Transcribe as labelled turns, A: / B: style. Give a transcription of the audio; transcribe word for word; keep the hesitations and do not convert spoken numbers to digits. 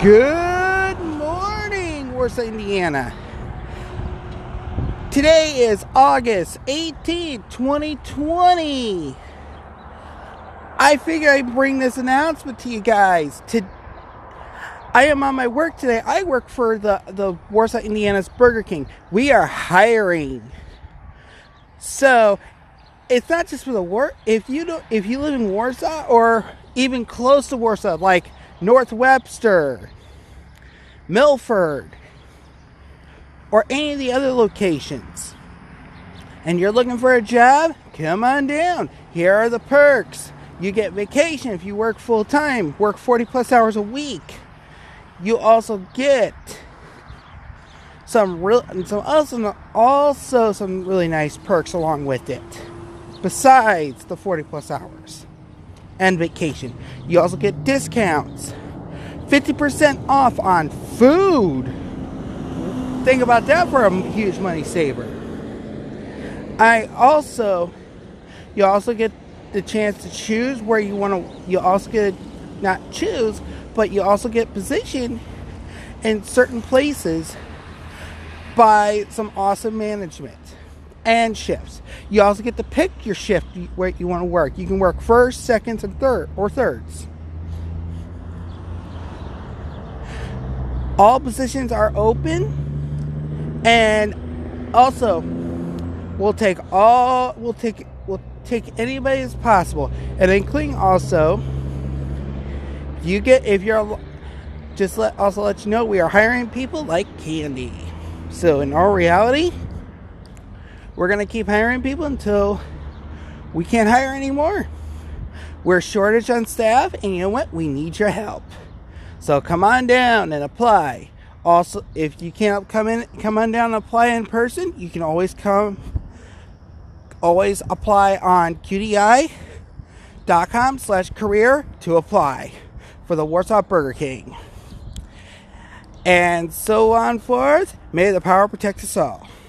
A: Good morning, Warsaw, Indiana. Today is August eighteenth, twenty twenty. I figure I'd bring this announcement to you guys. To, I am on my work today. I work for the, the Warsaw, Indiana's Burger King. We are hiring. So, it's not just for the work. If you don't, if you live in Warsaw or even close to Warsaw, like North Webster, Milford, or any of the other locations, and you're looking for a job, come on down. Here are the perks. You get vacation if you work full time, work forty plus hours a week. You also get some real, some also also some really nice perks along with it. Besides the forty plus hours and vacation, you also get discounts, fifty percent off on food. Think about that for a huge money saver. I also, you also get the chance to choose where you want to. You also get not choose, but you also get positioned in certain places by some awesome management and shifts. You also get to pick your shift where you want to work. You can work first, seconds, and third or thirds. All positions are open, and also we'll take all we'll take we'll take anybody as possible, and including also you get if you're just let also let you know we are hiring people like candy. So in all reality, we're going to keep hiring people until we can't hire anymore. We're a shortage on staff, and you know what? We need your help. So come on down and apply. Also, if you can't come in, come on down and apply in person, you can always come, always apply on Q D I dot com slash career to apply for the Warsaw Burger King. And so on forth. May the power protect us all.